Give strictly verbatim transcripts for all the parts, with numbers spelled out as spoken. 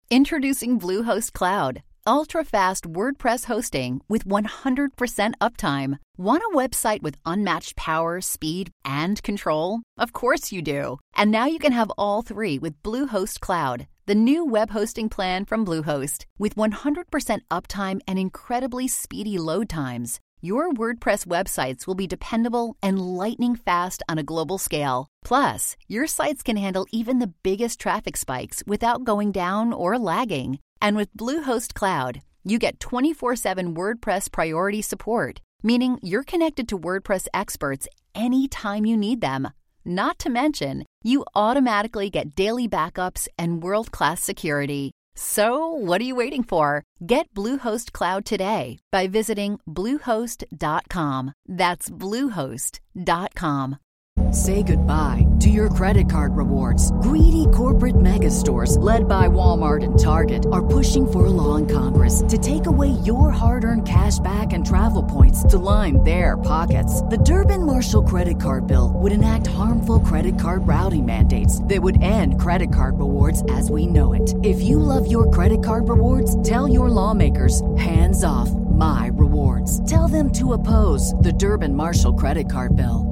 Introducing Bluehost Cloud, ultra-fast WordPress hosting with one hundred percent uptime. Want a website with unmatched power, speed, and control? Of course you do. And now you can have all three with Bluehost Cloud, the new web hosting plan from Bluehost. With one hundred percent uptime and incredibly speedy load times, your WordPress websites will be dependable and lightning fast on a global scale. Plus, your sites can handle even the biggest traffic spikes without going down or lagging. And with Bluehost Cloud, you get twenty-four seven WordPress priority support, meaning you're connected to WordPress experts anytime you need them. Not to mention, you automatically get daily backups and world-class security. So, what are you waiting for? Get Bluehost Cloud today by visiting bluehost dot com. That's bluehost dot com. Say goodbye to your credit card rewards. Greedy corporate mega stores, led by Walmart and Target, are pushing for a law in Congress to take away your hard-earned cash back and travel points to line their pockets. The Durbin-Marshall credit card bill would enact harmful credit card routing mandates that would end credit card rewards as we know it. If you love your credit card rewards, tell your lawmakers, hands off my rewards. Tell them to oppose the Durbin-Marshall credit card bill.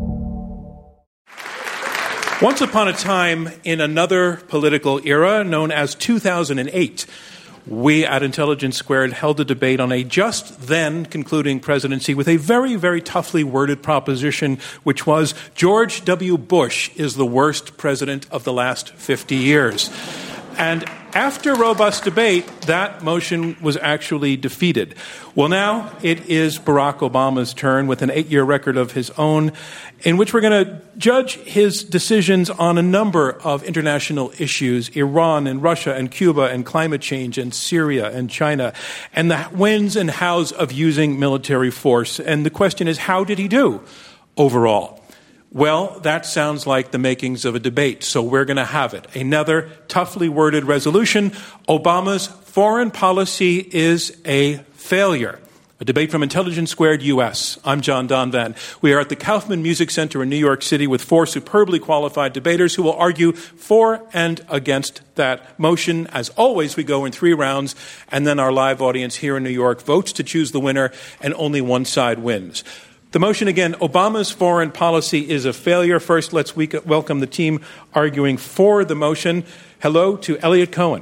Once upon a time in another political era known as two thousand eight, we at Intelligence Squared held a debate on a just then concluding presidency with a very, very toughly worded proposition, which was George W. Bush is the worst president of the last fifty years. And after robust debate, that motion was actually defeated. Well, now it is Barack Obama's turn with an eight-year record of his own, in which we're going to judge his decisions on a number of international issues, Iran and Russia and Cuba and climate change and Syria and China, and the whens and hows of using military force. And the question is, how did he do overall? Well, that sounds like the makings of a debate, so we're going to have it. Another toughly worded resolution: Obama's foreign policy is a failure. A debate from Intelligence Squared U S. I'm John Donvan. We are at the Kaufman Music Center in New York City with four superbly qualified debaters who will argue for and against that motion. As always, we go in three rounds, and then our live audience here in New York votes to choose the winner, and only one side wins. The motion again, Obama's foreign policy is a failure. First, let's we- welcome the team arguing for the motion. Hello to Eliot Cohen.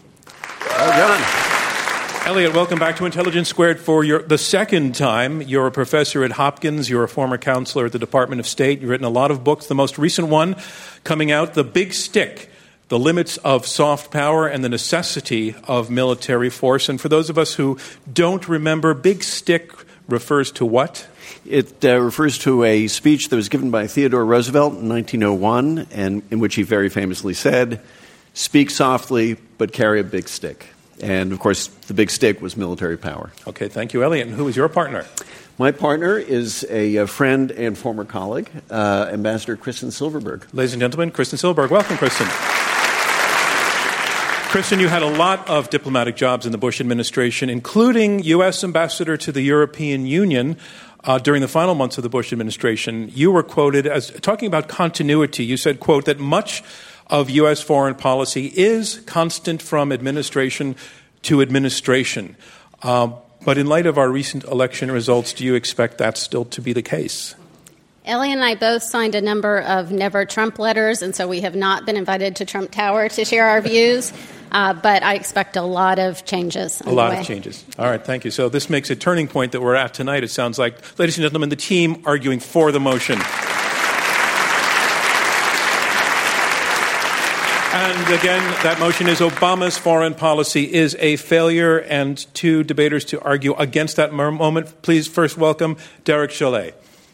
Well done. Eliot, welcome back to Intelligence Squared for your, the second time. You're a professor at Hopkins. You're a former counselor at the Department of State. You've written a lot of books. The most recent one coming out, The Big Stick: The Limits of Soft Power and the Necessity of Military Force. And for those of us who don't remember, Big Stick refers to what? It uh, refers to a speech that was given by Theodore Roosevelt in nineteen oh one, and in which he very famously said, "Speak softly, but carry a big stick." And, of course, the big stick was military power. Okay, thank you, Eliot. And who is your partner? My partner is a, a friend and former colleague, uh, Ambassador Kristen Silverberg. Ladies and gentlemen, Kristen Silverberg. Welcome, Kristen. Kristen, you had a lot of diplomatic jobs in the Bush administration, including U S ambassador to the European Union. Uh, during the final months of the Bush administration, you were quoted as talking about continuity. You said, quote, that much of U S foreign policy is constant from administration to administration. Uh, but in light of our recent election results, do you expect that still to be the case? Ellie and I both signed a number of Never Trump letters, and so we have not been invited to Trump Tower to share our views. Uh, but I expect a lot of changes. A lot of changes. All right, thank you. So this makes a turning point that we're at tonight, it sounds like. Ladies and gentlemen, the team arguing for the motion. And again, that motion is Obama's foreign policy is a failure. And two debaters to argue against that moment. Please first welcome Derek Chollet.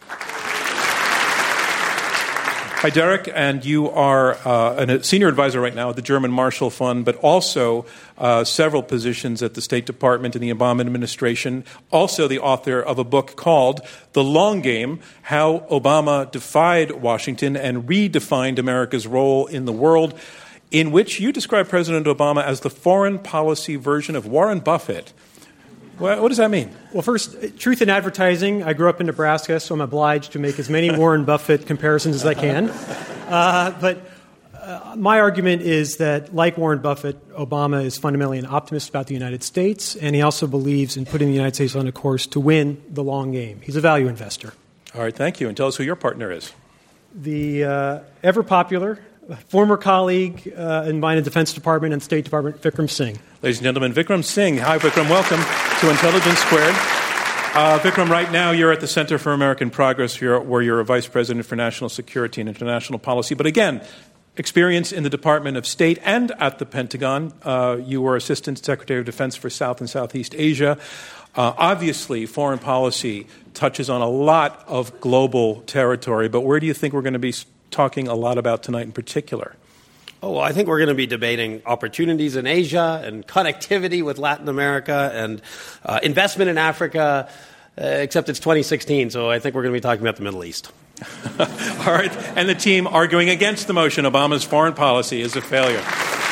Hi, Derek, and you are uh, a senior advisor right now at the German Marshall Fund, but also uh, several positions at the State Department in the Obama administration, also the author of a book called The Long Game: How Obama Defied Washington and Redefined America's Role in the World, in which you describe President Obama as the foreign policy version of Warren Buffett. What does that mean? Well, first, truth in advertising. I grew up in Nebraska, so I'm obliged to make as many Warren Buffett comparisons as I can. Uh, but uh, uh, my argument is that, like Warren Buffett, Obama is fundamentally an optimist about the United States, and he also believes in putting the United States on a course to win the long game. He's a value investor. All right, thank you. And tell us who your partner is. The uh, ever-popular former colleague uh, in mine in the Defense Department and State Department, Vikram Singh. Ladies and gentlemen, Vikram Singh. Hi, Vikram. Welcome to Intelligence Squared. Uh, Vikram, right now you're at the Center for American Progress, you're, where you're a vice president for national security and international policy. But again, experience in the Department of State and at the Pentagon. Uh, you were Assistant Secretary of Defense for South and Southeast Asia. Uh, obviously, foreign policy touches on a lot of global territory, but where do you think we're going to be talking a lot about tonight in particular? Oh, well, I think we're going to be debating opportunities in Asia and connectivity with Latin America and uh, investment in Africa, uh, except it's twenty sixteen, so I think we're going to be talking about the Middle East. All right. And the team arguing against the motion, Obama's foreign policy is a failure.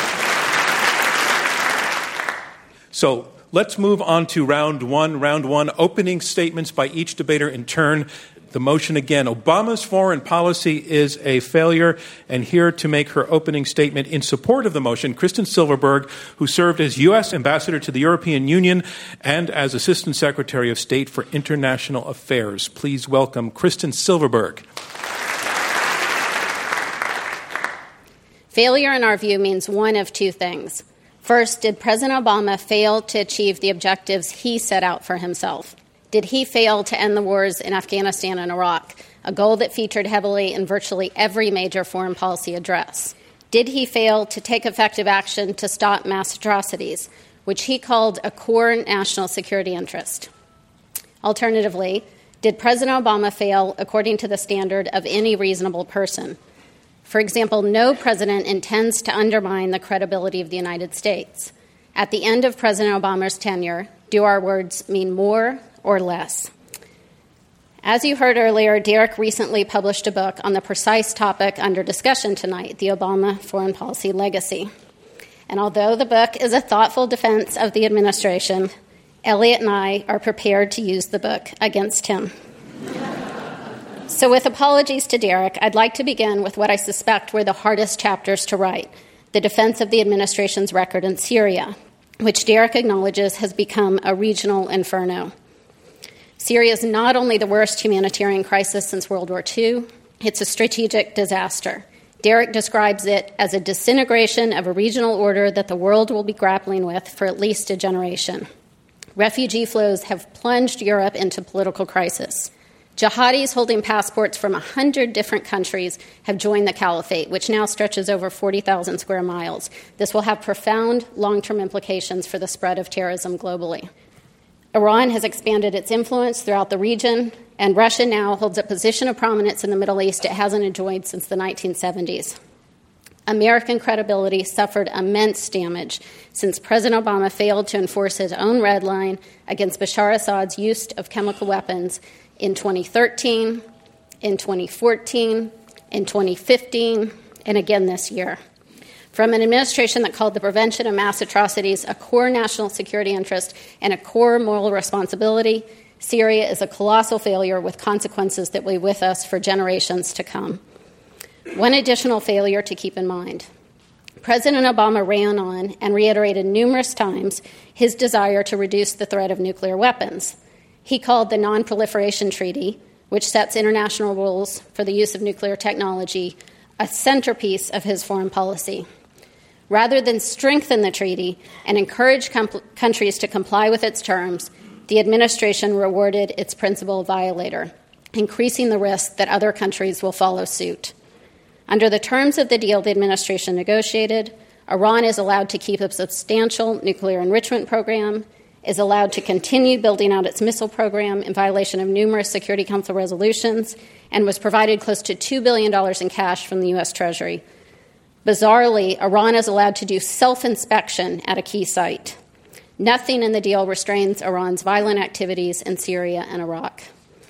So let's move on to round one. Round one, opening statements by each debater in turn. The motion again, Obama's foreign policy is a failure. And here to make her opening statement in support of the motion, Kristen Silverberg, who served as U S Ambassador to the European Union and as Assistant Secretary of State for International Affairs. Please welcome Kristen Silverberg. Failure, in our view, means one of two things. First, did President Obama fail to achieve the objectives he set out for himself? Did he fail to end the wars in Afghanistan and Iraq, a goal that featured heavily in virtually every major foreign policy address? Did he fail to take effective action to stop mass atrocities, which he called a core national security interest? Alternatively, did President Obama fail according to the standard of any reasonable person? For example, no president intends to undermine the credibility of the United States. At the end of President Obama's tenure, do our words mean more or less? As you heard earlier, Derek recently published a book on the precise topic under discussion tonight, the Obama foreign policy legacy. And although the book is a thoughtful defense of the administration, Elliot and I are prepared to use the book against him. So with apologies to Derek, I'd like to begin with what I suspect were the hardest chapters to write, the defense of the administration's record in Syria, which Derek acknowledges has become a regional inferno. Syria is not only the worst humanitarian crisis since World War Two, it's a strategic disaster. Derek describes it as a disintegration of a regional order that the world will be grappling with for at least a generation. Refugee flows have plunged Europe into political crisis. Jihadis holding passports from one hundred different countries have joined the caliphate, which now stretches over forty thousand square miles. This will have profound long-term implications for the spread of terrorism globally. Iran has expanded its influence throughout the region, and Russia now holds a position of prominence in the Middle East it hasn't enjoyed since the nineteen seventies. American credibility suffered immense damage since President Obama failed to enforce his own red line against Bashar Assad's use of chemical weapons in twenty thirteen, in twenty fourteen, in twenty fifteen, and again this year. From an administration that called the prevention of mass atrocities a core national security interest and a core moral responsibility, Syria is a colossal failure with consequences that will be with us for generations to come. One additional failure to keep in mind. President Obama ran on and reiterated numerous times his desire to reduce the threat of nuclear weapons. He called the Non-Proliferation Treaty, which sets international rules for the use of nuclear technology, a centerpiece of his foreign policy. Rather than strengthen the treaty and encourage com- countries to comply with its terms, the administration rewarded its principal violator, increasing the risk that other countries will follow suit. Under the terms of the deal the administration negotiated, Iran is allowed to keep a substantial nuclear enrichment program, is allowed to continue building out its missile program in violation of numerous Security Council resolutions, and was provided close to two billion dollars in cash from the U S Treasury. Bizarrely, Iran is allowed to do self-inspection at a key site. Nothing in the deal restrains Iran's violent activities in Syria and Iraq.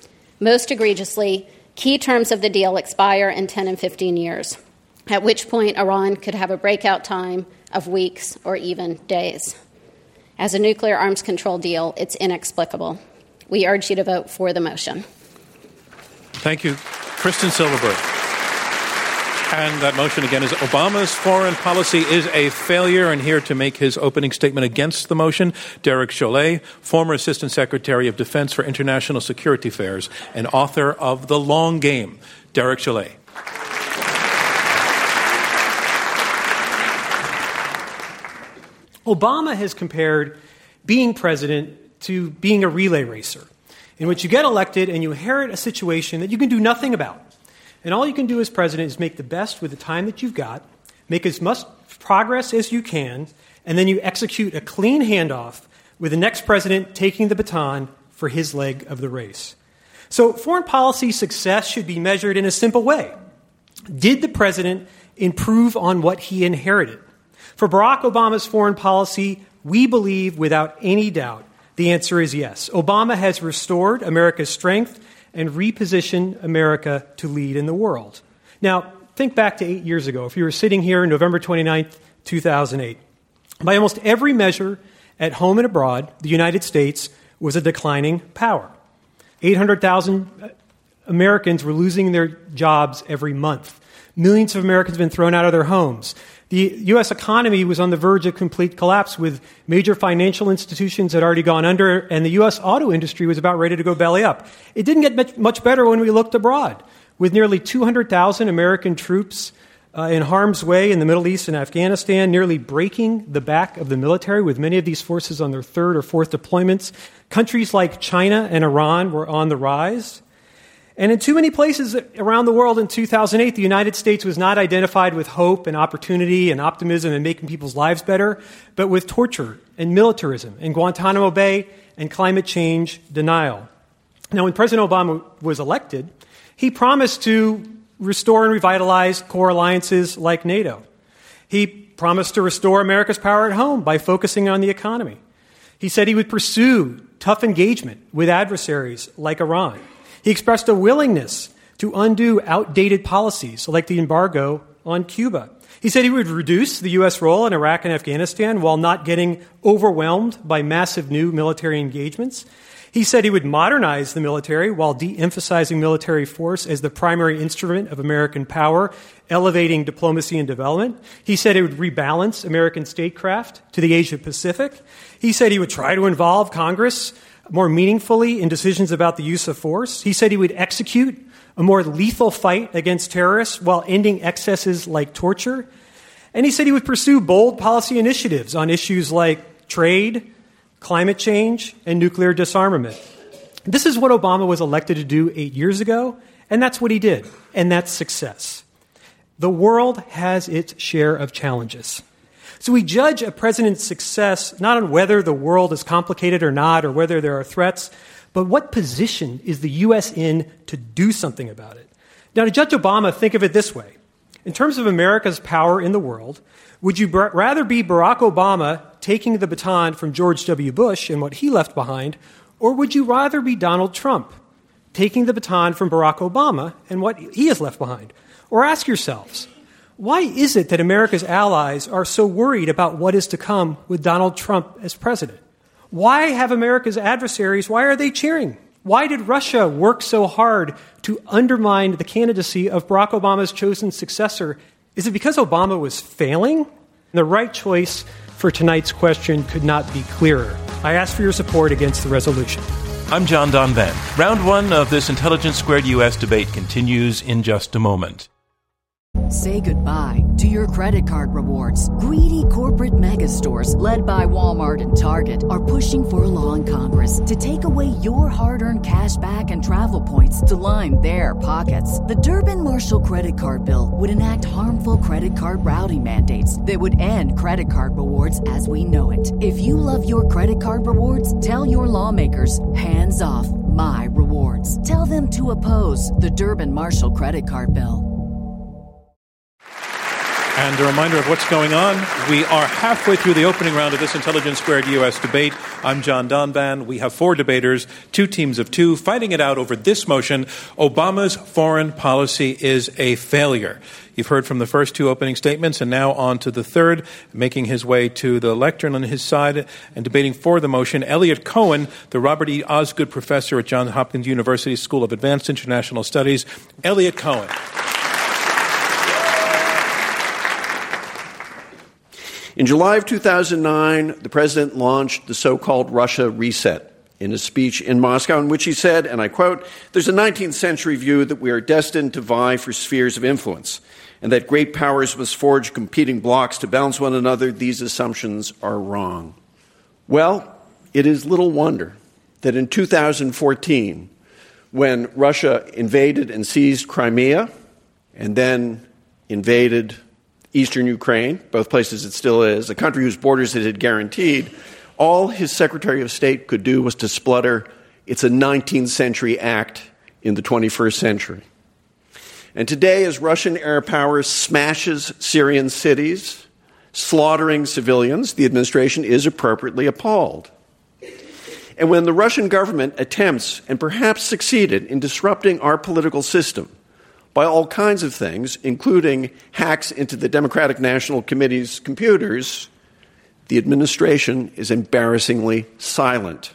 Most egregiously, key terms of the deal expire in ten and fifteen years, at which point Iran could have a breakout time of weeks or even days. As a nuclear arms control deal, it's inexplicable. We urge you to vote for the motion. Thank you. Kristen Silverberg. And that motion again is Obama's foreign policy is a failure. And here to make his opening statement against the motion, Derek Chollet, former Assistant Secretary of Defense for International Security Affairs and author of The Long Game. Derek Chollet. Obama has compared being president to being a relay racer, in which you get elected and you inherit a situation that you can do nothing about. And all you can do as president is make the best with the time that you've got, make as much progress as you can, and then you execute a clean handoff with the next president taking the baton for his leg of the race. So foreign policy success should be measured in a simple way. Did the president improve on what he inherited? For Barack Obama's foreign policy, we believe without any doubt the answer is yes. Obama has restored America's strength and repositioned America to lead in the world. Now, think back to eight years ago. If you were sitting here November twenty-ninth, two thousand eight, by almost every measure at home and abroad, the United States was a declining power. eight hundred thousand Americans were losing their jobs every month. Millions of Americans have been thrown out of their homes. The U S economy was on the verge of complete collapse, with major financial institutions had already gone under, and the U S auto industry was about ready to go belly up. It didn't get much, much better when we looked abroad, with nearly two hundred thousand American troops uh, in harm's way in the Middle East and Afghanistan, nearly breaking the back of the military, with many of these forces on their third or fourth deployments. Countries like China and Iran were on the rise. And in too many places around the world in two thousand eight, the United States was not identified with hope and opportunity and optimism and making people's lives better, but with torture and militarism and Guantanamo Bay and climate change denial. Now, when President Obama was elected, he promised to restore and revitalize core alliances like NATO. He promised to restore America's power at home by focusing on the economy. He said he would pursue tough engagement with adversaries like Iran. He expressed a willingness to undo outdated policies like the embargo on Cuba. He said he would reduce the U S role in Iraq and Afghanistan while not getting overwhelmed by massive new military engagements. He said he would modernize the military while de-emphasizing military force as the primary instrument of American power, elevating diplomacy and development. He said he would rebalance American statecraft to the Asia Pacific. He said he would try to involve Congress more meaningfully in decisions about the use of force. He said he would execute a more lethal fight against terrorists while ending excesses like torture. And he said he would pursue bold policy initiatives on issues like trade, climate change, and nuclear disarmament. This is what Obama was elected to do eight years ago, and that's what he did, and that's success. The world has its share of challenges. So we judge a president's success not on whether the world is complicated or not, or whether there are threats, but what position is the U S in to do something about it. Now, to judge Obama, think of it this way. In terms of America's power in the world, would you b- rather be Barack Obama taking the baton from George W. Bush and what he left behind, or would you rather be Donald Trump taking the baton from Barack Obama and what he has left behind? Or ask yourselves, why is it that America's allies are so worried about what is to come with Donald Trump as president? Why have America's adversaries, why are they cheering? Why did Russia work so hard to undermine the candidacy of Barack Obama's chosen successor? Is it because Obama was failing? The right choice for tonight's question could not be clearer. I ask for your support against the resolution. I'm John Donvan. Round one of this Intelligence Squared U S debate continues in just a moment. Say goodbye to your credit card rewards. Greedy corporate mega stores, led by Walmart and Target, are pushing for a law in Congress to take away your hard-earned cash back and travel points to line their pockets. The Durbin-Marshall credit card bill would enact harmful credit card routing mandates that would end credit card rewards as we know it. If you love your credit card rewards, tell your lawmakers, hands off my rewards. Tell them to oppose the Durbin-Marshall credit card bill. And a reminder of what's going on. We are halfway through the opening round of this Intelligence Squared U S debate. I'm John Donvan. We have four debaters, two teams of two, fighting it out over this motion: Obama's foreign policy is a failure. You've heard from the first two opening statements, and now on to the third, making his way to the lectern on his side and debating for the motion, Eliot Cohen, the Robert E. Osgood Professor at Johns Hopkins University School of Advanced International Studies. Eliot Cohen. In July of two thousand nine, the president launched the so-called Russia reset in a speech in Moscow in which he said, and I quote, "There's a nineteenth century view that we are destined to vie for spheres of influence and that great powers must forge competing blocks to balance one another. These assumptions are wrong." Well, it is little wonder that in two thousand fourteen, when Russia invaded and seized Crimea and then invaded eastern Ukraine, both places it still is, a country whose borders it had guaranteed, all his Secretary of State could do was to splutter, "It's a nineteenth century act in the twenty-first century." And today, as Russian air power smashes Syrian cities, slaughtering civilians, the administration is appropriately appalled. And when the Russian government attempts, and perhaps succeeded, in disrupting our political system by all kinds of things, including hacks into the Democratic National Committee's computers, the administration is embarrassingly silent.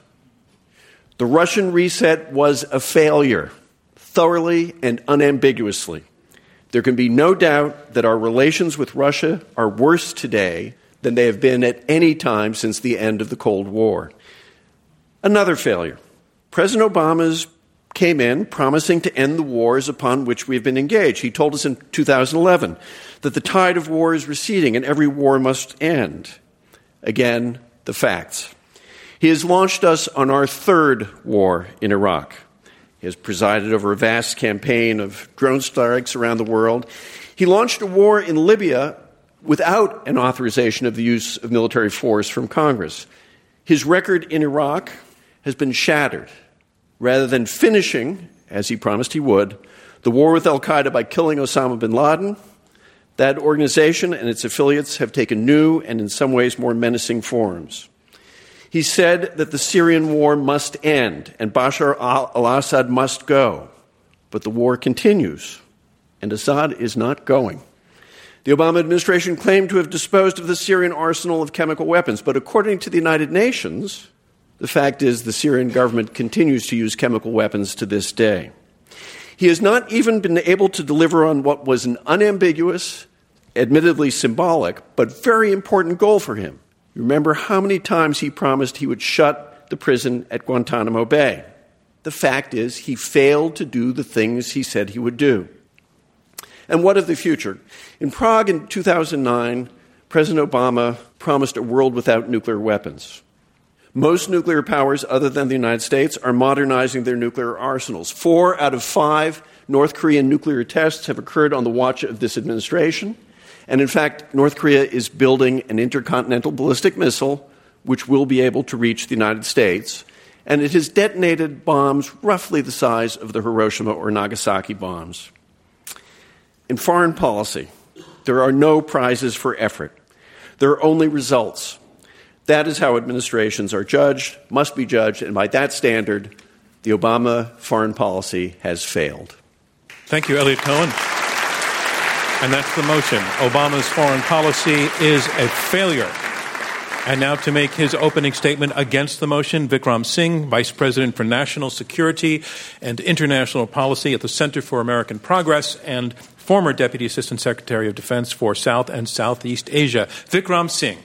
The Russian reset was a failure, thoroughly and unambiguously. There can be no doubt that our relations with Russia are worse today than they have been at any time since the end of the Cold War. Another failure. President Obama came in promising to end the wars upon which we have been engaged. He told us in two thousand eleven that the tide of war is receding and every war must end. Again, the facts. He has launched us on our third war in Iraq. He has presided over a vast campaign of drone strikes around the world. He launched a war in Libya without an authorization of the use of military force from Congress. His record in Iraq has been shattered. Rather than finishing, as he promised he would, the war with al-Qaeda by killing Osama bin Laden, that organization and its affiliates have taken new and in some ways more menacing forms. He said that the Syrian war must end and Bashar al-Assad must go. But the war continues, and Assad is not going. The Obama administration claimed to have disposed of the Syrian arsenal of chemical weapons, but according to the United Nations, the fact is the Syrian government continues to use chemical weapons to this day. He has not even been able to deliver on what was an unambiguous, admittedly symbolic, but very important goal for him. You remember how many times he promised he would shut the prison at Guantanamo Bay. The fact is he failed to do the things he said he would do. And what of the future? In Prague in two thousand nine, President Obama promised a world without nuclear weapons. Most nuclear powers other than the United States are modernizing their nuclear arsenals. Four out of five North Korean nuclear tests have occurred on the watch of this administration. And in fact, North Korea is building an intercontinental ballistic missile which will be able to reach the United States. And it has detonated bombs roughly the size of the Hiroshima or Nagasaki bombs. In foreign policy, there are no prizes for effort. There are only results. That is how administrations are judged, must be judged, and by that standard, the Obama foreign policy has failed. Thank you, Eliot Cohen. And that's the motion. Obama's foreign policy is a failure. And now to make his opening statement against the motion, Vikram Singh, Vice President for National Security and International Policy at the Center for American Progress and former Deputy Assistant Secretary of Defense for South and Southeast Asia. Vikram Singh.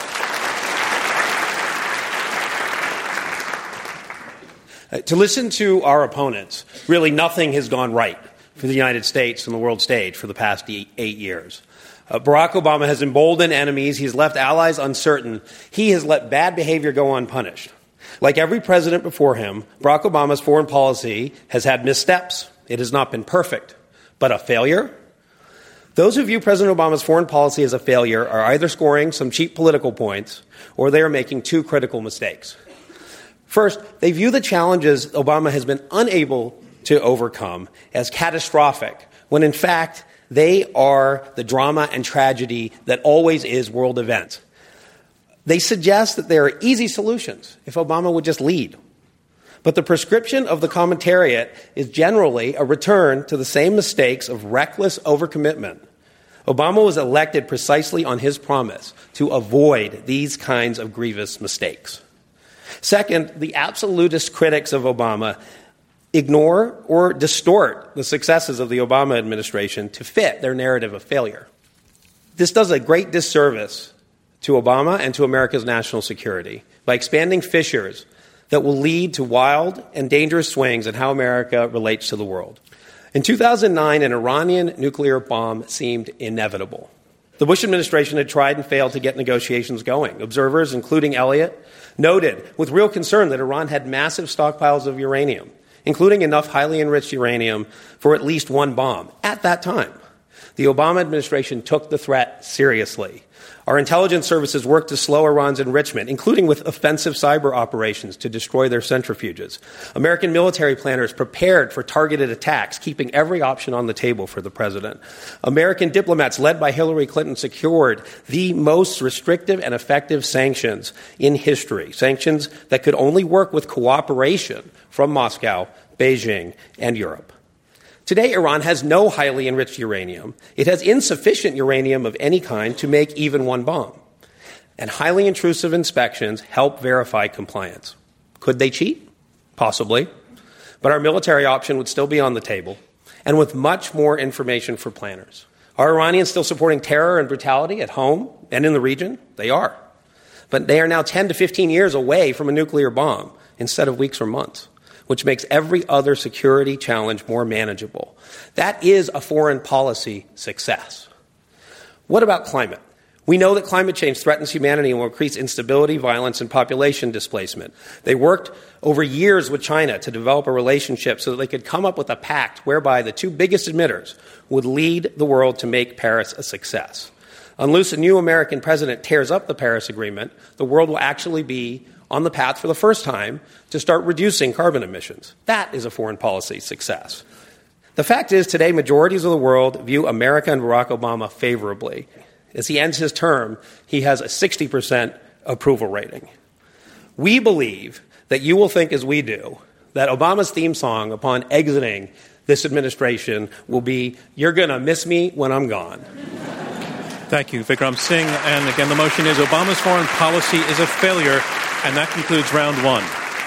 Uh, to listen to our opponents, really nothing has gone right for the United States on the world stage for the past eight, eight years. Uh, Barack Obama has emboldened enemies. He's left allies uncertain. He has let bad behavior go unpunished. Like every president before him, Barack Obama's foreign policy has had missteps. It has not been perfect. But a failure? Those who view President Obama's foreign policy as a failure are either scoring some cheap political points or they are making two critical mistakes. First, they view the challenges Obama has been unable to overcome as catastrophic, when in fact they are the drama and tragedy that always is world events. They suggest that there are easy solutions if Obama would just lead. But the prescription of the commentariat is generally a return to the same mistakes of reckless overcommitment. Obama was elected precisely on his promise to avoid these kinds of grievous mistakes. Second, the absolutist critics of Obama ignore or distort the successes of the Obama administration to fit their narrative of failure. This does a great disservice to Obama and to America's national security by expanding fissures that will lead to wild and dangerous swings in how America relates to the world. In two thousand nine, an Iranian nuclear bomb seemed inevitable. The Bush administration had tried and failed to get negotiations going. Observers, including Elliott, noted with real concern that Iran had massive stockpiles of uranium, including enough highly enriched uranium for at least one bomb at that time. The Obama administration took the threat seriously. Our intelligence services worked to slow Iran's enrichment, including with offensive cyber operations to destroy their centrifuges. American military planners prepared for targeted attacks, keeping every option on the table for the president. American diplomats, led by Hillary Clinton, secured the most restrictive and effective sanctions in history, sanctions that could only work with cooperation from Moscow, Beijing, and Europe. Today, Iran has no highly enriched uranium. It has insufficient uranium of any kind to make even one bomb. And highly intrusive inspections help verify compliance. Could they cheat? Possibly. But our military option would still be on the table, and with much more information for planners. Are Iranians still supporting terror and brutality at home and in the region? They are. But they are now ten to fifteen years away from a nuclear bomb instead of weeks or months, which makes every other security challenge more manageable. That is a foreign policy success. What about climate? We know that climate change threatens humanity and will increase instability, violence, and population displacement. They worked over years with China to develop a relationship so that they could come up with a pact whereby the two biggest emitters would lead the world to make Paris a success. Unless a new American president tears up the Paris Agreement, the world will actually be on the path for the first time to start reducing carbon emissions. That is a foreign policy success. The fact is, today, majorities of the world view America and Barack Obama favorably. As he ends his term, he has a sixty percent approval rating. We believe that you will think as we do, that Obama's theme song upon exiting this administration will be, "You're going to miss me when I'm gone." Thank you, Vikram Singh. And again, the motion is Obama's foreign policy is a failure. And that concludes round one.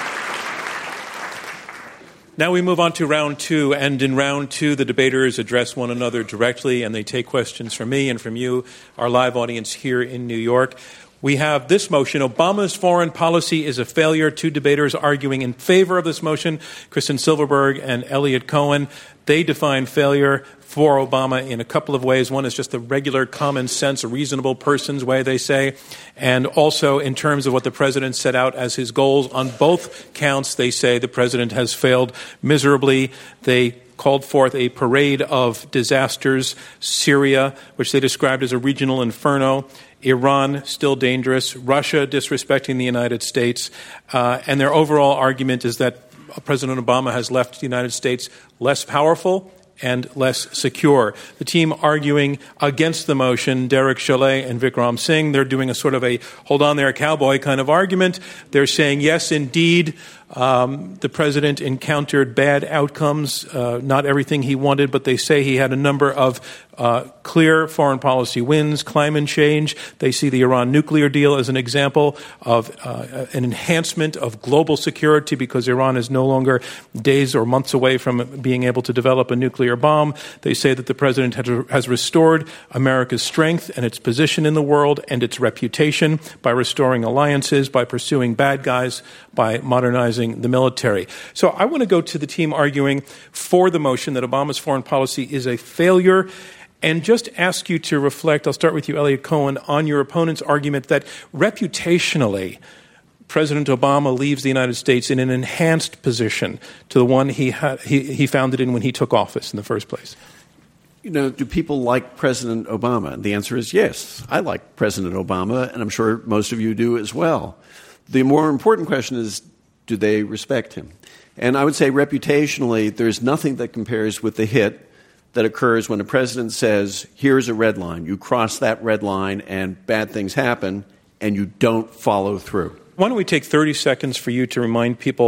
Now we move on to round two. And in round two, the debaters address one another directly, and they take questions from me and from you, our live audience here in New York. We have this motion, Obama's foreign policy is a failure. Two debaters arguing in favor of this motion, Kristen Silverberg and Elliott Cohen. They define failure for Obama in a couple of ways. One is just the regular common sense, reasonable person's way, they say, and also in terms of what the president set out as his goals. On both counts, they say the president has failed miserably. They called forth a parade of disasters, Syria, which they described as a regional inferno, Iran, still dangerous, Russia disrespecting the United States, uh, and their overall argument is that President Obama has left the United States less powerful and less secure. The team arguing against the motion, Derek Chollet and Vikram Singh, they're doing a sort of a hold on there cowboy kind of argument. They're saying, yes, indeed, um, the president encountered bad outcomes, uh, not everything he wanted, but they say he had a number of uh, clear foreign policy wins, climate change. They see the Iran nuclear deal as an example of uh, an enhancement of global security because Iran is no longer days or months away from being able to develop a nuclear bomb. They say that the president has restored America's strength and its position in the world and its reputation by restoring alliances, by pursuing bad guys, by modernizing the military. So I want to go to the team arguing for the motion that Obama's foreign policy is a failure and just ask you to reflect, I'll start with you, Elliott Cohen, on your opponent's argument that reputationally President Obama leaves the United States in an enhanced position to the one he, had, he, he found it in when he took office in the first place. You know, do people like President Obama? And the answer is yes. I like President Obama, and I'm sure most of you do as well. The more important question is, do they respect him? And I would say reputationally, there's nothing that compares with the hit that occurs when a president says, here's a red line. You cross that red line and bad things happen, and you don't follow through. Why don't we take thirty seconds for you to remind people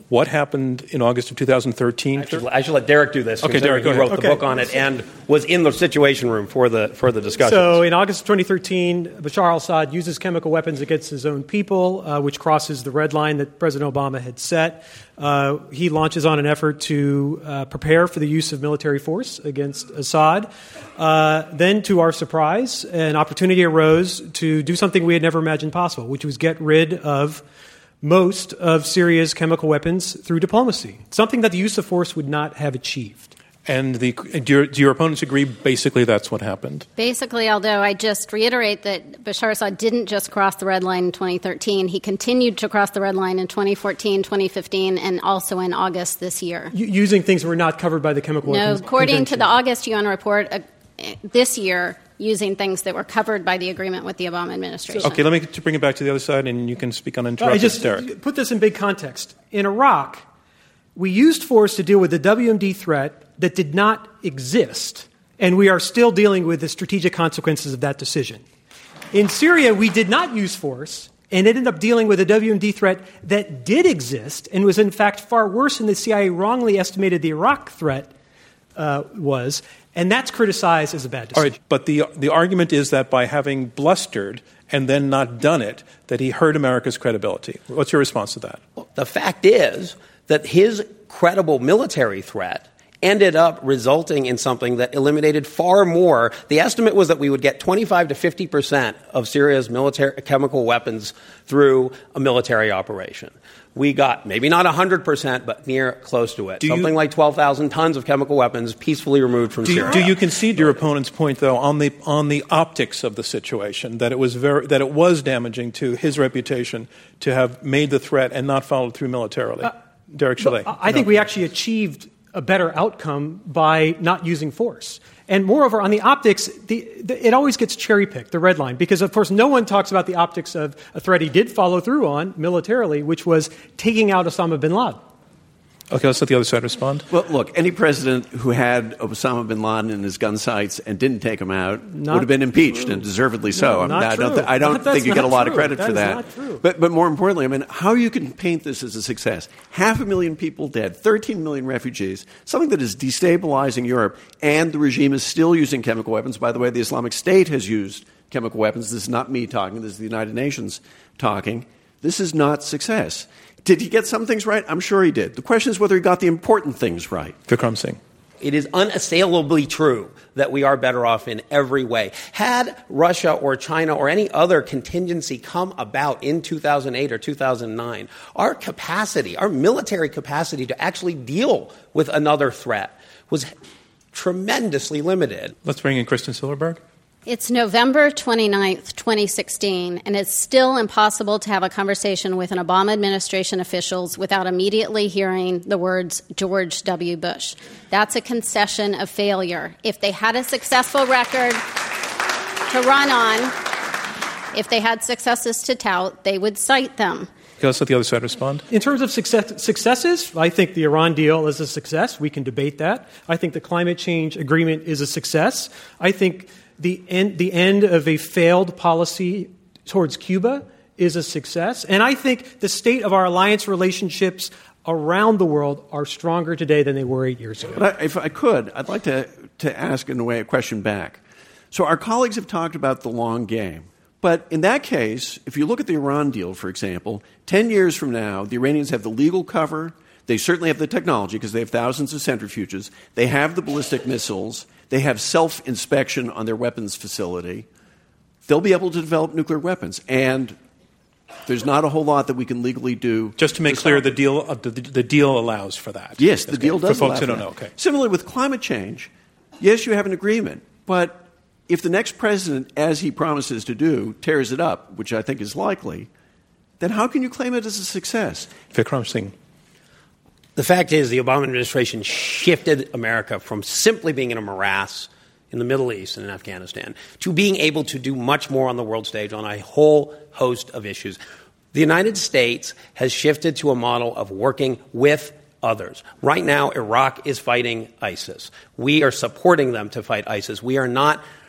what happened in August of two thousand thirteen? I should, I should let Derek do this. Okay, Derek, go he ahead. wrote Okay. the book on it and was in the Situation Room for the for the discussion. So in August of twenty thirteen, Bashar al-Assad uses chemical weapons against his own people, uh, which crosses the red line that President Obama had set. Uh, he launches on an effort to uh, prepare for the use of military force against Assad. Uh, then, to our surprise, an opportunity arose to do something we had never imagined possible, which was get rid of most of Syria's chemical weapons through diplomacy, something that the use of force would not have achieved. And the, do, your, do your opponents agree basically that's what happened? Basically, although I just reiterate that Bashar Assad didn't just cross the red line in twenty thirteen. He continued to cross the red line in twenty fourteen, twenty fifteen, and also in August this year. U- using things that were not covered by the chemical No, weapons according convention. to the August U N report, uh, this year, using things that were covered by the agreement with the Obama administration. Okay, let me to bring it back to the other side, and you can speak uninterrupted, I just Derek. put this in big context. In Iraq, we used force to deal with the W M D threat that did not exist, and we are still dealing with the strategic consequences of that decision. In Syria, we did not use force and ended up dealing with a W M D threat that did exist and was, in fact, far worse than the C I A wrongly estimated the Iraq threat uh, was, and that's criticized as a bad decision. All right, but the the argument is that by having blustered and then not done it, that he hurt America's credibility. What's your response to that? The fact is that his credible military threat ended up resulting in something that eliminated far more. The estimate was that we would get twenty-five to fifty percent of Syria's military chemical weapons through a military operation. We got maybe not one hundred percent, but near close to it. Do Something you, like twelve thousand tons of chemical weapons peacefully removed from do you, Syria. do you concede your opponent's point, though, on the on the optics of the situation, that it was very that it was damaging to his reputation to have made the threat and not followed through militarily? Uh, Derek Chalet. I think no. we actually achieved a better outcome by not using force. And moreover, on the optics, the, the, it always gets cherry-picked, the red line, because, of course, no one talks about the optics of a threat he did follow through on militarily, which was taking out Osama bin Laden. Okay, let's let the other side respond. Well, look, any president who had Osama bin Laden in his gun sights and didn't take him out Not would have been impeached, true. and deservedly so. No, I, mean, not I don't, true. th- I don't That- think you that's get a not lot of true. credit That for is that. not true. But, but more importantly, I mean, how you can paint this as a success. Half a million people dead, thirteen million refugees, something that is destabilizing Europe, and the regime is still using chemical weapons. By the way, the Islamic State has used chemical weapons. This is not me talking. This is the United Nations talking. This is not success. Did he get some things right? I'm sure he did. The question is whether he got the important things right. Vikram Singh. It is unassailably true that we are better off in every way. Had Russia or China or any other contingency come about in two thousand eight or two thousand nine, our capacity, our military capacity to actually deal with another threat was tremendously limited. Let's bring in Kristen Silverberg. It's November twenty-ninth, twenty sixteen, and it's still impossible to have a conversation with an Obama administration officials without immediately hearing the words George W. Bush. That's a concession of failure. If they had a successful record to run on, if they had successes to tout, they would cite them. Okay, let's let the other side respond. In terms of success, successes, I think the Iran deal is a success. We can debate that. I think the climate change agreement is a success. I think the end, the end of a failed policy towards Cuba is a success. And I think the state of our alliance relationships around the world are stronger today than they were eight years ago. But I, if I could, I'd like to, to ask, in a way, a question back. So our colleagues have talked about the long game. But in that case, if you look at the Iran deal, for example, ten years from now, the Iranians have the legal cover. They certainly have the technology because they have thousands of centrifuges. They have the ballistic missiles. They have self-inspection on their weapons facility. They'll be able to develop nuclear weapons. And there's not a whole lot that we can legally do. Just to make to clear, stop the it. deal uh, the, the deal allows for that. Yes, the Okay. deal does For folks allow who for don't that. know, okay. Similarly with climate change, yes, you have an agreement. But if the next president, as he promises to do, tears it up, which I think is likely, then how can you claim it as a success? Vikram Singh. The fact is the Obama administration shifted America from simply being in a morass in the Middle East and in Afghanistan to being able to do much more on the world stage on a whole host of issues. The United States has shifted to a model of working with others. Right now, Iraq is fighting ISIS. We are supporting them to fight ISIS. We are not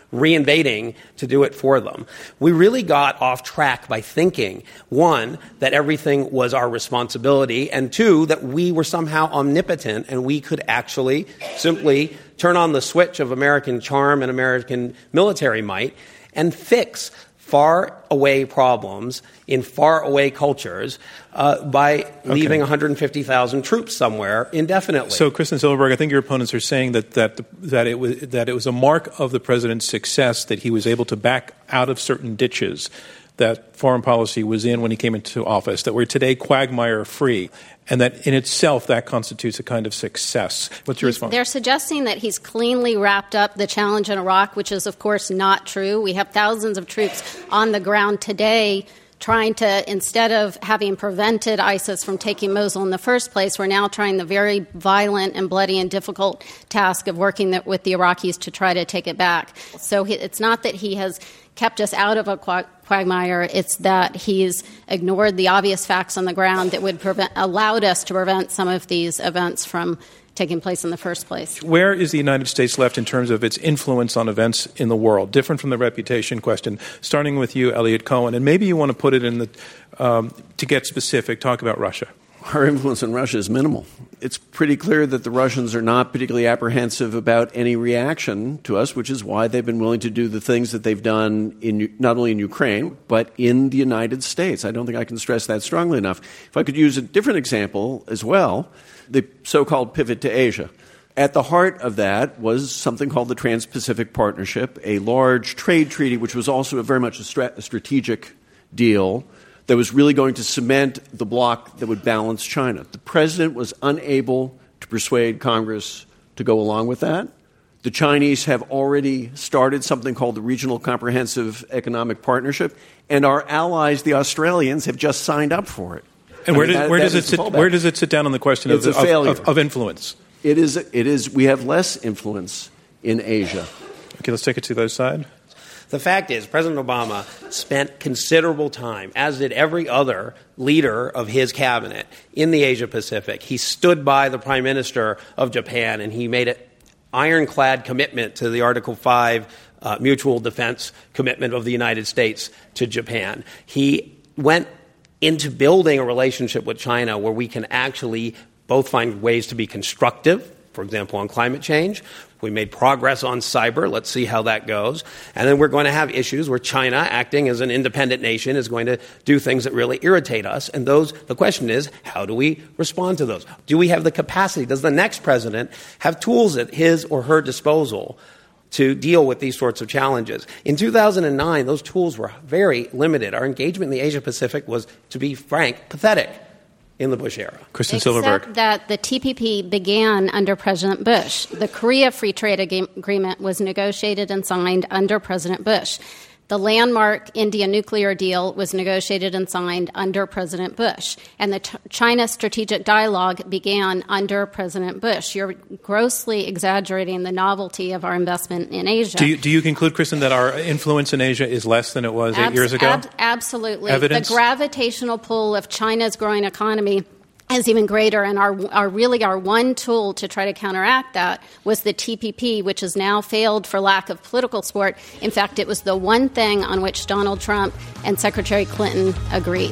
reinvading to do it for them. We really got off track by thinking, one, that everything was our responsibility, and two, that we were somehow omnipotent and we could actually simply turn on the switch of American charm and American military might and fix far-away problems in far-away cultures uh, by leaving okay. one hundred fifty thousand troops somewhere indefinitely. So, Kristen Silverberg, I think your opponents are saying that that that it was that it was a mark of the president's success that he was able to back out of certain ditches that foreign policy was in when he came into office, that we're today quagmire-free, and that in itself that constitutes a kind of success. What's your response? They're suggesting that he's cleanly wrapped up the challenge in Iraq, which is, of course, not true. We have thousands of troops on the ground today trying to, instead of having prevented ISIS from taking Mosul in the first place, we're now trying the very violent and bloody and difficult task of working the, with the Iraqis to try to take it back. So he, it's not that he has kept us out of a quagmire. It's that he's ignored the obvious facts on the ground that would prevent, allowed us to prevent some of these events from taking place in the first place. Where is the United States left in terms of its influence on events in the world? Different from the reputation question. Starting with you, Eliot Cohen, and maybe you want to put it in the um, to get specific. Talk about Russia. Our influence on Russia is minimal. It's pretty clear that the Russians are not particularly apprehensive about any reaction to us, which is why they've been willing to do the things that they've done in not only in Ukraine, but in the United States. I don't think I can stress that strongly enough. If I could use a different example as well, the so-called pivot to Asia. At the heart of that was something called the Trans-Pacific Partnership, a large trade treaty, which was also a very much a, stra- a strategic deal that was really going to cement the bloc that would balance China. The president was unable to persuade Congress to go along with that. The Chinese have already started something called the Regional Comprehensive Economic Partnership, and our allies, the Australians, have just signed up for it. And I where, mean, does, that, where, that does it sit, where does it sit down on the question of, of, of, of influence? It is. It is. We have less influence in Asia. Okay, let's take it to the other side. The fact is, President Obama spent considerable time, as did every other leader of his cabinet, in the Asia-Pacific. He stood by the Prime Minister of Japan, and he made an ironclad commitment to the Article five uh, mutual defense commitment of the United States to Japan. He went into building a relationship with China where we can actually both find ways to be constructive, for example, on climate change. We made progress on cyber. Let's see how that goes. And then we're going to have issues where China, acting as an independent nation, is going to do things that really irritate us. And those, the question is, how do we respond to those? Do we have the capacity? Does the next president have tools at his or her disposal to deal with these sorts of challenges? In two thousand nine, those tools were very limited. Our engagement in the Asia-Pacific was, to be frank, pathetic in the Bush era. Kristen Except Silverberg. that the T P P began under President Bush. The Korea Free Trade Ag- Agreement was negotiated and signed under President Bush. The landmark India nuclear deal was negotiated and signed under President Bush. And the t- China strategic dialogue began under President Bush. You're grossly exaggerating the novelty of our investment in Asia. Do you, do you conclude, Kristen, that our influence in Asia is less than it was Abs- eight years ago? Ab- absolutely. Evidence? The gravitational pull of China's growing economy is even greater, and our, our really our one tool to try to counteract that was the T P P, which has now failed for lack of political support. In fact, it was the one thing on which Donald Trump and Secretary Clinton agreed.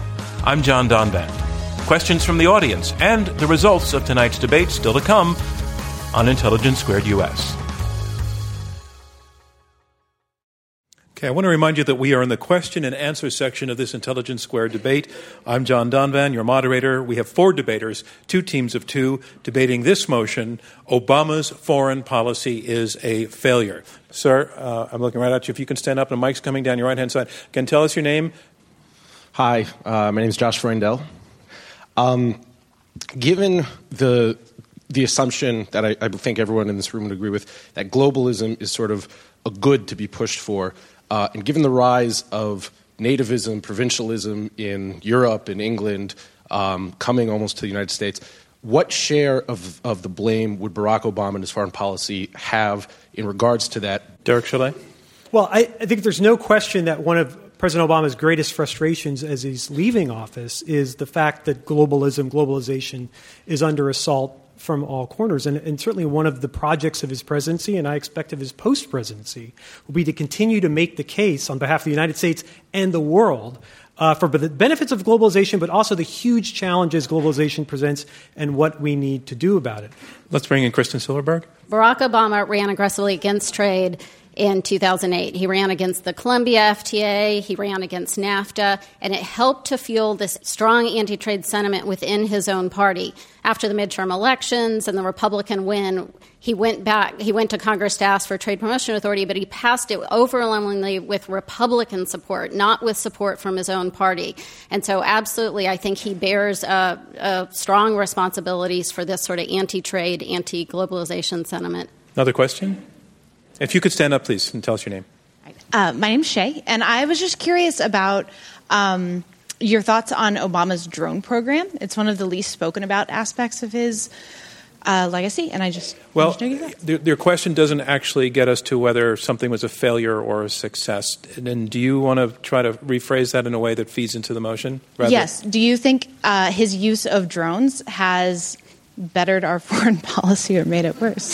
I'm John Donvan. Questions from the audience and the results of tonight's debate still to come on Intelligence Squared U S. Okay, I want to remind you that we are in the question and answer section of this Intelligence Squared debate. I'm John Donvan, your moderator. We have four debaters, two teams of two, debating this motion: Obama's foreign policy is a failure. Sir, uh, I'm looking right at you. If you can stand up, and the mic's coming down your right-hand side. Can you tell us your name? Hi, uh, my name is Josh Freundel. Um, given the the assumption that I, I think everyone in this room would agree with, that globalism is sort of a good to be pushed for, Uh, and given the rise of nativism, provincialism in Europe and England, um, coming almost to the United States, what share of, of the blame would Barack Obama and his foreign policy have in regards to that? Derek Chollet? Well, I, I think there's no question that one of President Obama's greatest frustrations as he's leaving office is the fact that globalism, globalization, is under assault from all corners. And, and certainly one of the projects of his presidency, and I expect of his post-presidency, will be to continue to make the case on behalf of the United States and the world uh, for the benefits of globalization, but also the huge challenges globalization presents and what we need to do about it. Let's bring in Kristen Silverberg. Barack Obama ran aggressively against trade in two thousand eight. He ran against the Colombia F T A, he ran against NAFTA, and it helped to fuel this strong anti-trade sentiment within his own party. After the midterm elections and the Republican win, he went back, he went to Congress to ask for Trade Promotion Authority, but he passed it overwhelmingly with Republican support, not with support from his own party. And so absolutely, I think he bears uh, uh, strong responsibilities for this sort of anti-trade, anti-globalization sentiment. Another question? If you could stand up, please, and tell us your name. Uh, my name's Shay, and I was just curious about um, your thoughts on Obama's drone program. It's one of the least spoken about aspects of his uh, legacy, and I just well, the, your question doesn't actually get us to whether something was a failure or a success. And, and do you want to try to rephrase that in a way that feeds into the motion? Rather? Yes. Do you think uh, his use of drones has bettered our foreign policy or made it worse?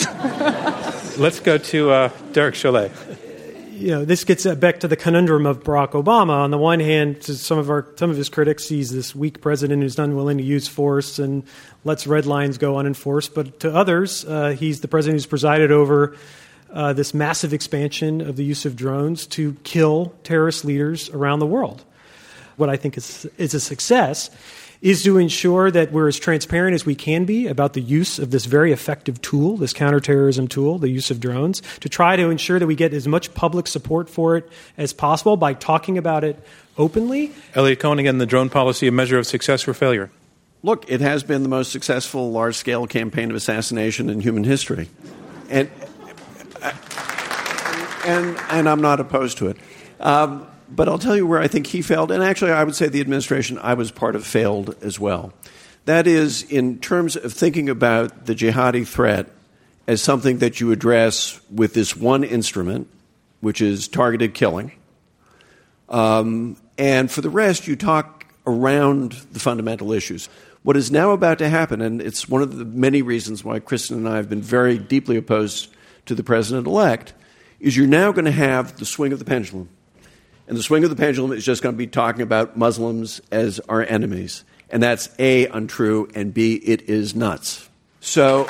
Let's go to uh, Derek Chollet. You know, this gets back to the conundrum of Barack Obama. On the one hand, to some of our some of his critics, he's this weak president who's unwilling to use force and lets red lines go unenforced. But to others, uh, he's the president who's presided over uh, this massive expansion of the use of drones to kill terrorist leaders around the world. What I think is is a success is to ensure that we're as transparent as we can be about the use of this very effective tool, this counterterrorism tool, the use of drones, to try to ensure that we get as much public support for it as possible by talking about it openly. Eliot Cohen, again, the drone policy, a measure of success or failure? Look, it has been the most successful large-scale campaign of assassination in human history. And and, and I'm not opposed to it. Um, But I'll tell you where I think he failed, and actually I would say the administration I was part of failed as well. That is, in terms of thinking about the jihadi threat as something that you address with this one instrument, which is targeted killing. Um, and for the rest, you talk around the fundamental issues. What is now about to happen, and it's one of the many reasons why Kristen and I have been very deeply opposed to the president-elect, is you're now going to have the swing of the pendulum. And the swing of the pendulum is just going to be talking about Muslims as our enemies. And that's A, untrue, and B, it is nuts. So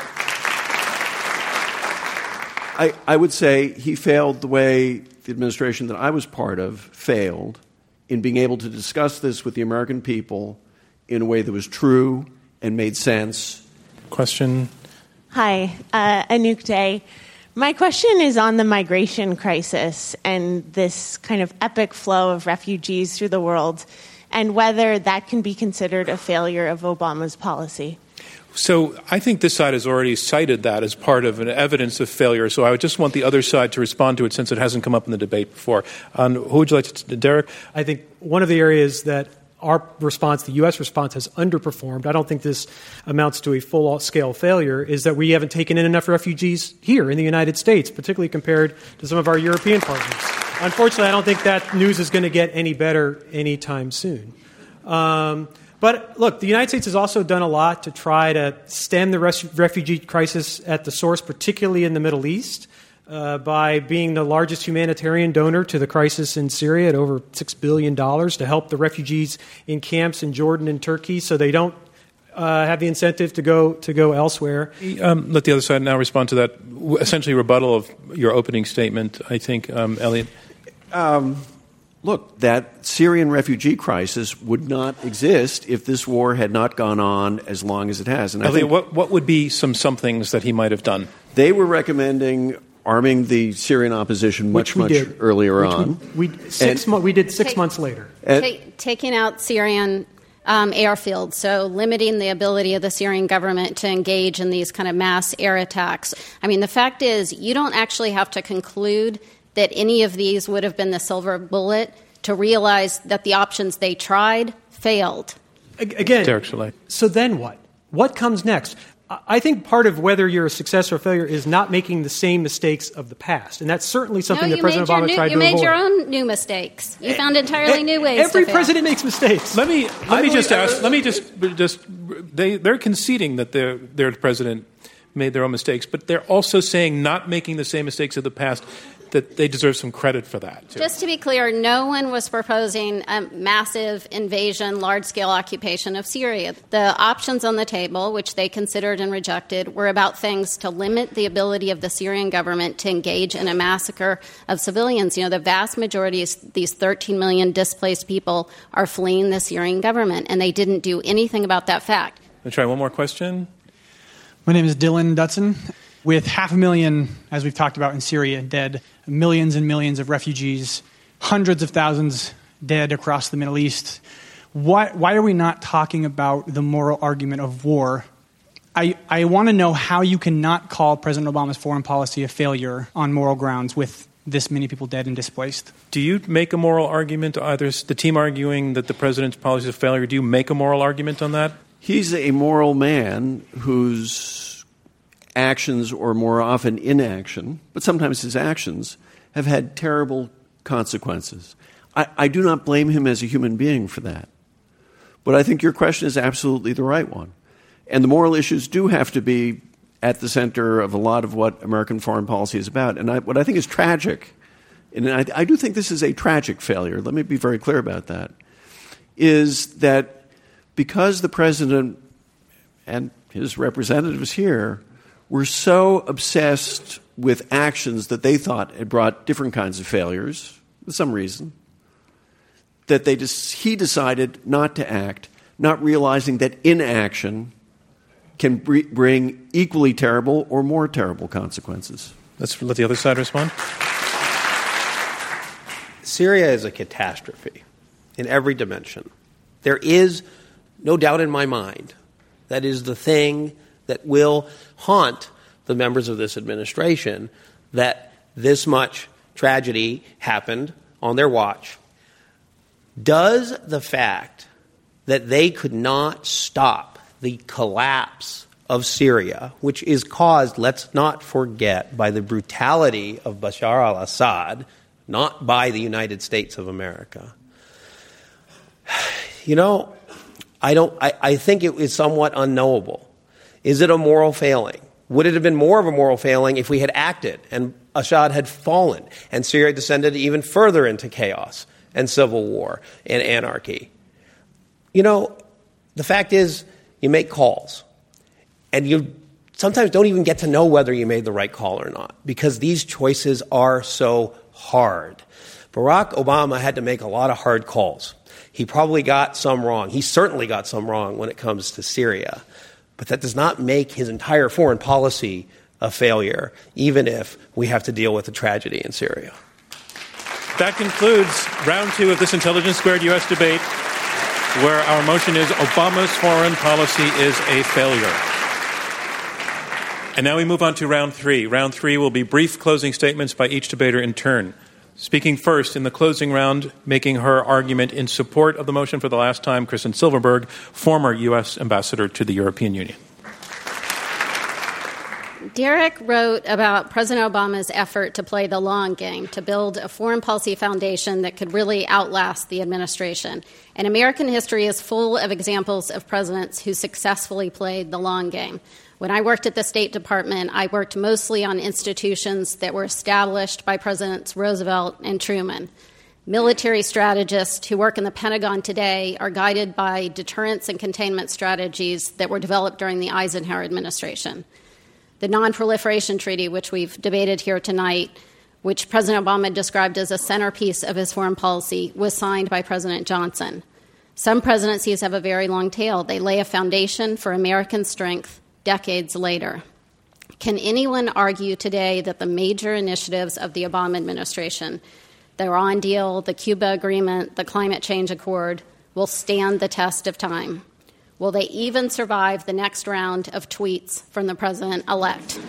I, I would say he failed the way the administration that I was part of failed in being able to discuss this with the American people in a way that was true and made sense. Question? Hi, uh, Anouk Day. My question is on the migration crisis and this kind of epic flow of refugees through the world, and whether that can be considered a failure of Obama's policy. So I think this side has already cited that as part of an evidence of failure. So I would just want the other side to respond to it since it hasn't come up in the debate before. Um, who would you like to, Derek? I think one of the areas that our response, the U S response, has underperformed. I don't think this amounts to a full-scale failure, is that we haven't taken in enough refugees here in the United States, particularly compared to some of our European partners. Unfortunately, I don't think that news is going to get any better anytime soon. Um, but look, the United States has also done a lot to try to stem the res- refugee crisis at the source, particularly in the Middle East. Uh, by being the largest humanitarian donor to the crisis in Syria at over six billion dollars to help the refugees in camps in Jordan and Turkey so they don't uh, have the incentive to go to go elsewhere. Um, let the other side now respond to that, essentially rebuttal of your opening statement, I think, um, Eliot. Um, look, that Syrian refugee crisis would not exist if this war had not gone on as long as it has. And I Eliot, think what, what would be some somethings that he might have done? They were recommending arming the Syrian opposition much, much did. earlier Which on. We, we, six mo- we did six Take, months later. Take, taking out Syrian um, airfields, so limiting the ability of the Syrian government to engage in these kind of mass air attacks. I mean, the fact is, you don't actually have to conclude that any of these would have been the silver bullet to realize that the options they tried failed. Again, Derek Chollet. So then what? What comes next? I think part of whether you're a success or a failure is not making the same mistakes of the past. And that's certainly something no, that President Obama new, tried you to avoid. You made your own new mistakes. You found entirely new ways Every to fail. president makes mistakes. Let me let I me believe, just ask. uh, Let me just just they they're conceding that their their president made their own mistakes, but they're also saying not making the same mistakes of the past, that they deserve some credit for that, too. Just to be clear, no one was proposing a massive invasion, large-scale occupation of Syria. The options on the table, which they considered and rejected, were about things to limit the ability of the Syrian government to engage in a massacre of civilians. You know, the vast majority of these thirteen million displaced people are fleeing the Syrian government, and they didn't do anything about that fact. I'll try one more question. My name is Dylan Dutson. With half a million, as we've talked about in Syria, dead, millions and millions of refugees, hundreds of thousands dead across the Middle East, why, why are we not talking about the moral argument of war? I, I want to know how you cannot call President Obama's foreign policy a failure on moral grounds with this many people dead and displaced. Do you make a moral argument, either the team arguing that the president's policy is a failure, do you make a moral argument on that? He's a moral man whose actions, or more often inaction, but sometimes his actions, have had terrible consequences. I, I do not blame him as a human being for that. But I think your question is absolutely the right one. And the moral issues do have to be at the center of a lot of what American foreign policy is about. And I, what I think is tragic, and I, I do think this is a tragic failure, let me be very clear about that, is that because the president and his representatives here were so obsessed with actions that they thought had brought different kinds of failures, for some reason, that they just, he decided not to act, not realizing that inaction can br- bring equally terrible or more terrible consequences. Let's let the other side respond. Syria is a catastrophe in every dimension. There is no doubt in my mind that is the thing that will haunt the members of this administration, that this much tragedy happened on their watch. Does the fact that they could not stop the collapse of Syria, which is caused, let's not forget, by the brutality of Bashar al-Assad, not by the United States of America, you know, I don't. I, I think it is somewhat unknowable. Is it a moral failing? Would it have been more of a moral failing if we had acted and Assad had fallen and Syria descended even further into chaos and civil war and anarchy? You know, the fact is you make calls and you sometimes don't even get to know whether you made the right call or not because these choices are so hard. Barack Obama had to make a lot of hard calls. He probably got some wrong. He certainly got some wrong when it comes to Syria. But that does not make his entire foreign policy a failure, even if we have to deal with the tragedy in Syria. That concludes round two of this Intelligence Squared U S debate, where our motion is Obama's foreign policy is a failure. And now we move on to round three. Round three will be brief closing statements by each debater in turn. Speaking first in the closing round, making her argument in support of the motion for the last time, Kristen Silverberg, former U S ambassador to the European Union. Derek wrote about President Obama's effort to play the long game, to build a foreign policy foundation that could really outlast the administration. And American history is full of examples of presidents who successfully played the long game. When I worked at the State Department, I worked mostly on institutions that were established by Presidents Roosevelt and Truman. Military strategists who work in the Pentagon today are guided by deterrence and containment strategies that were developed during the Eisenhower administration. The Non-Proliferation Treaty, which we've debated here tonight, which President Obama described as a centerpiece of his foreign policy, was signed by President Johnson. Some presidencies have a very long tail. They lay a foundation for American strength decades later. Can anyone argue today that the major initiatives of the Obama administration, the Iran deal, the Cuba agreement, the climate change accord, will stand the test of time? Will they even survive the next round of tweets from the president-elect?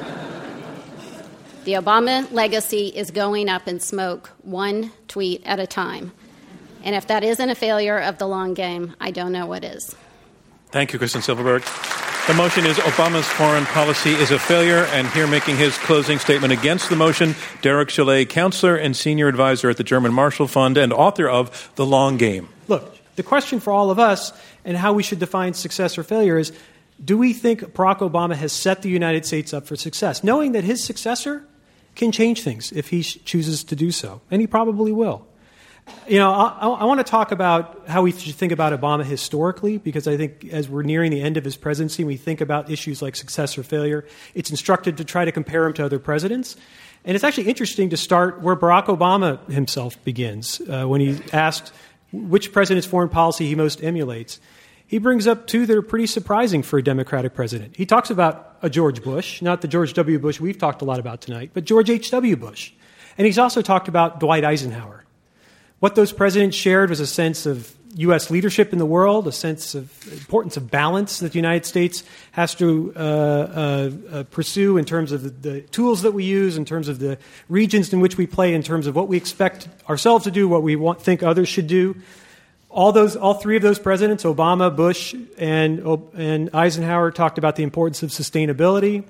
The Obama legacy is going up in smoke, one tweet at a time. And if that isn't a failure of the long game, I don't know what is. Thank you, Kristen Silverberg. The motion is Obama's foreign policy is a failure. And here making his closing statement against the motion, Derek Chollet, counselor and senior advisor at the German Marshall Fund and author of The Long Game. Look, the question for all of us and how we should define success or failure is, do we think Barack Obama has set the United States up for success, knowing that his successor can change things if he sh- chooses to do so? And he probably will. You know, I, I want to talk about how we should think about Obama historically, because I think as we're nearing the end of his presidency, we think about issues like success or failure. It's instructive to try to compare him to other presidents. And it's actually interesting to start where Barack Obama himself begins, uh, when he asked which president's foreign policy he most emulates. He brings up two that are pretty surprising for a Democratic president. He talks about a George Bush, not the George W. Bush we've talked a lot about tonight, but George H W. Bush. And he's also talked about Dwight Eisenhower. What those presidents shared was a sense of U S leadership in the world, a sense of importance of balance that the United States has to uh, uh, uh, pursue in terms of the, the tools that we use, in terms of the regions in which we play, in terms of what we expect ourselves to do, what we want, think others should do. All those, all three of those presidents, Obama, Bush, and, and Eisenhower, talked about the importance of sustainability.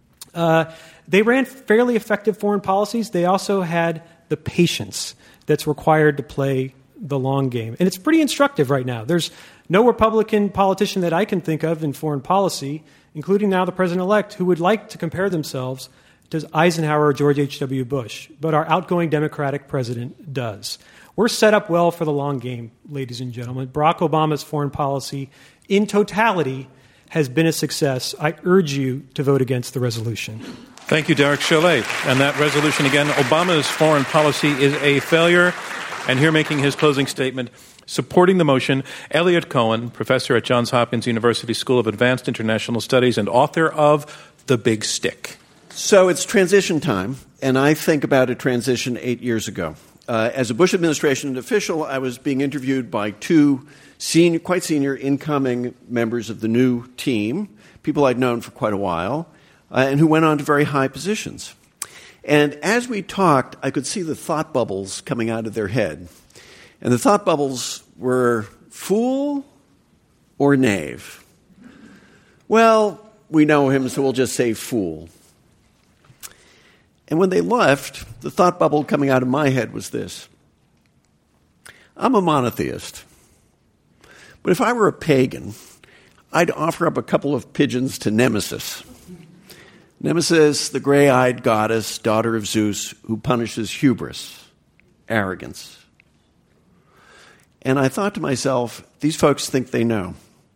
Uh, they ran fairly effective foreign policies. They also had the patience that's required to play the long game. And it's pretty instructive right now. There's no Republican politician that I can think of in foreign policy, including now the president-elect, who would like to compare themselves to Eisenhower or George H W. Bush. But our outgoing Democratic president does. We're set up well for the long game, ladies and gentlemen. Barack Obama's foreign policy in totality has been a success. I urge you to vote against the resolution. Thank you, Derek Chollet. And that resolution again, Obama's foreign policy is a failure. And here making his closing statement, supporting the motion, Eliot Cohen, professor at Johns Hopkins University School of Advanced International Studies and author of The Big Stick. So it's transition time, and I think about a transition eight years ago. Uh, as a Bush administration official, I was being interviewed by two senior, quite senior incoming members of the new team, people I'd known for quite a while, uh, and who went on to very high positions. And as we talked, I could see the thought bubbles coming out of their head. And the thought bubbles were fool or knave. Well, we know him, so we'll just say fool. And when they left, the thought bubble coming out of my head was this. I'm a monotheist. But if I were a pagan, I'd offer up a couple of pigeons to Nemesis. Nemesis, the gray-eyed goddess, daughter of Zeus, who punishes hubris, arrogance. And I thought to myself, these folks think they know.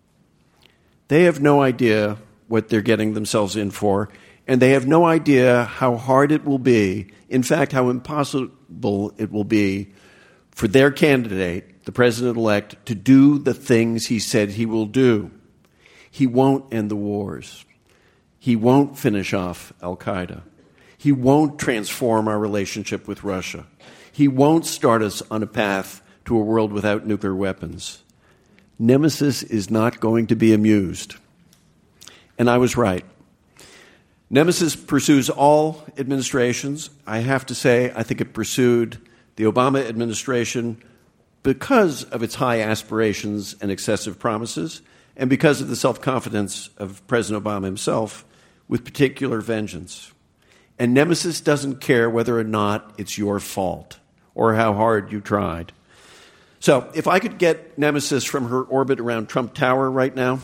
They have no idea what they're getting themselves in for, and they have no idea how hard it will be, in fact, how impossible it will be for their candidate, the president-elect, to do the things he said he will do. He won't end the wars. He won't finish off al-Qaeda. He won't transform our relationship with Russia. He won't start us on a path to a world without nuclear weapons. Nemesis is not going to be amused. And I was right. Nemesis pursues all administrations. I have to say, I think it pursued the Obama administration because of its high aspirations and excessive promises, and because of the self-confidence of President Obama himself, with particular vengeance. And Nemesis doesn't care whether or not it's your fault or how hard you tried. So if I could get Nemesis from her orbit around Trump Tower right now,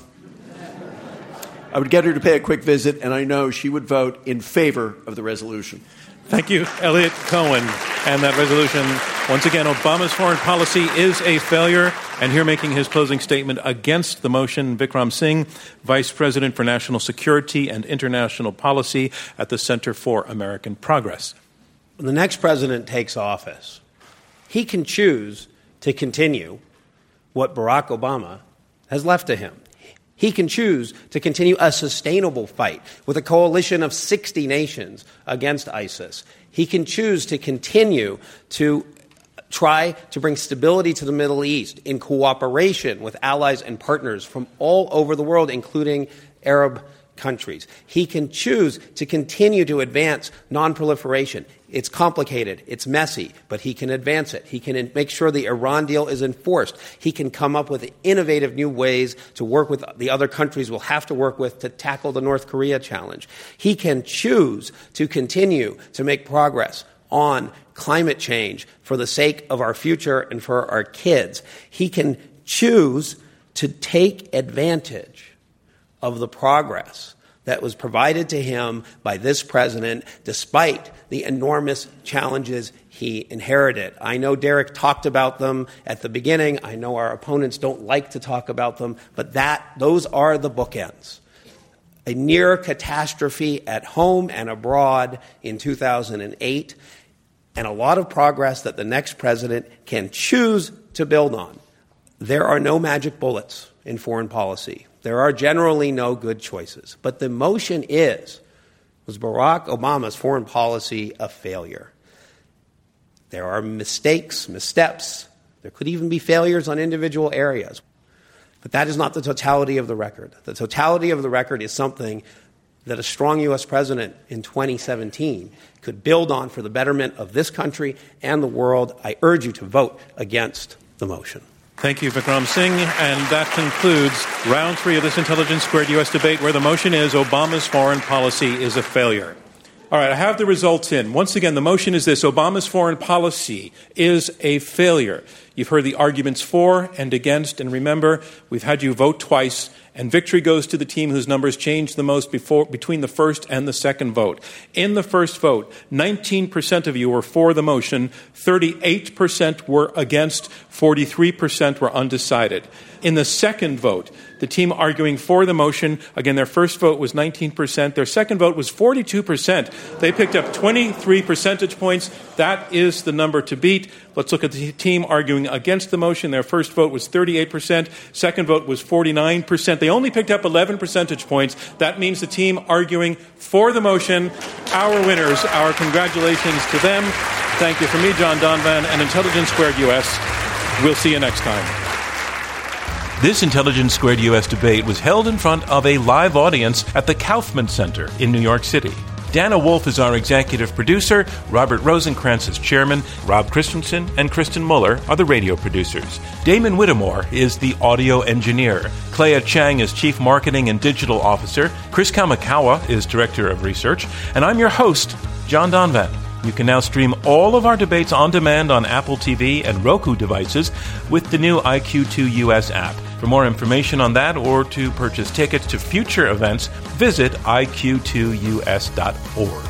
I would get her to pay a quick visit, and I know she would vote in favor of the resolution. Thank you, Eliot Cohen. And that resolution, once again, Obama's foreign policy is a failure. And here making his closing statement against the motion, Vikram Singh, Vice President for National Security and International Policy at the Center for American Progress. When the next president takes office, he can choose to continue what Barack Obama has left to him. He can choose to continue a sustainable fight with a coalition of sixty nations against ISIS. He can choose to continue to try to bring stability to the Middle East in cooperation with allies and partners from all over the world, including Arab countries. He can choose to continue to advance nonproliferation. It's complicated. It's messy, but he can advance it. He can make sure the Iran deal is enforced. He can come up with innovative new ways to work with the other countries we'll have to work with to tackle the North Korea challenge. He can choose to continue to make progress on climate change for the sake of our future and for our kids. He can choose to take advantage of the progress that was provided to him by this president, despite the enormous challenges he inherited. I know Derek talked about them at the beginning. I know our opponents don't like to talk about them, but that those are the bookends. A near catastrophe at home and abroad in two thousand eight, and a lot of progress that the next president can choose to build on. There are no magic bullets in foreign policy. There are generally no good choices. But the motion is, was Barack Obama's foreign policy a failure? There are mistakes, missteps. There could even be failures on individual areas. But that is not the totality of the record. The totality of the record is something that a strong U S president in twenty seventeen could build on for the betterment of this country and the world. I urge you to vote against the motion. Thank you, Vikram Singh. And that concludes round three of this Intelligence Squared U S debate, where the motion is Obama's foreign policy is a failure. All right, I have the results in. Once again, the motion is this: Obama's foreign policy is a failure. You've heard the arguments for and against, and remember, we've had you vote twice, and victory goes to the team whose numbers changed the most before, between the first and the second vote. In the first vote, nineteen percent of you were for the motion, thirty-eight percent were against, forty-three percent were undecided. In the second vote, the team arguing for the motion, again, their first vote was nineteen percent. Their second vote was forty-two percent. They picked up twenty-three percentage points. That is the number to beat. Let's look at the team arguing against the motion. Their first vote was thirty-eight percent. Second vote was forty-nine percent. They only picked up eleven percentage points. That means the team arguing for the motion, our winners. Our congratulations to them. Thank you from me, John Donvan, and Intelligence Squared U S. We'll see you next time. This Intelligence Squared U S debate was held in front of a live audience at the Kaufman Center in New York City. Dana Wolf is our executive producer, Robert Rosenkrantz is chairman, Rob Christensen and Kristen Muller are the radio producers. Damon Whittemore is the audio engineer. Clea Chang is chief marketing and digital officer. Chris Kamikawa is director of research. And I'm your host, John Donvan. You can now stream all of our debates on demand on Apple T V and Roku devices with the new I Q two U S app. For more information on that or to purchase tickets to future events, visit I Q two U S dot org.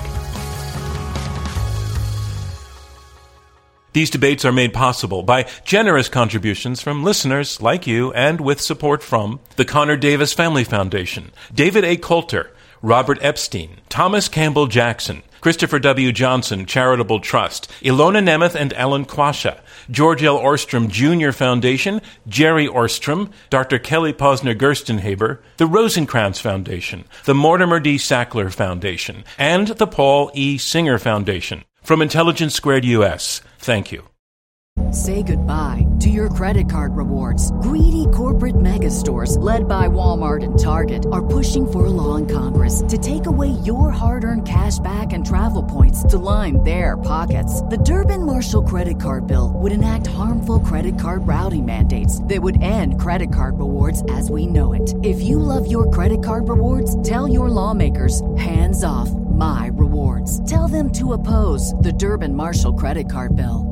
These debates are made possible by generous contributions from listeners like you and with support from the Connor Davis Family Foundation, David A. Coulter, Robert Epstein, Thomas Campbell Jackson, Christopher W. Johnson Charitable Trust, Ilona Nemeth and Ellen Quasha, George L. Orstrom Junior Foundation, Jerry Orstrom, Doctor Kelly Posner Gerstenhaber, the Rosenkrantz Foundation, the Mortimer D. Sackler Foundation, and the Paul E. Singer Foundation. From Intelligence Squared U S, thank you. Say goodbye to your credit card rewards. Greedy corporate mega stores, led by Walmart and Target, are pushing for a law in Congress to take away your hard-earned cash back and travel points to line their pockets. The Durbin-Marshall credit card bill would enact harmful credit card routing mandates that would end credit card rewards as we know it. If you love your credit card rewards, tell your lawmakers, hands off my rewards. Tell them to oppose the Durbin-Marshall credit card bill.